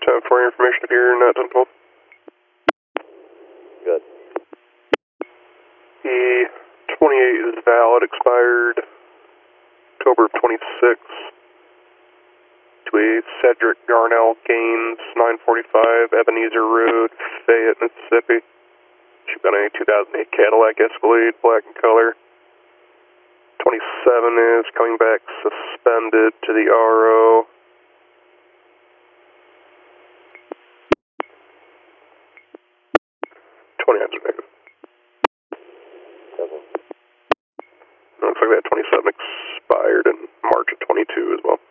10 for your information if you're not done told. Good. The 28 is valid, expired October 26th. To a Cedric Garnell Gaines, 945 Ebenezer Road, Fayette, Mississippi. She's got a 2008 Cadillac Escalade, black in color. 27 is coming back suspended to the RO. Looks like that 27 expired in March of 22 as well.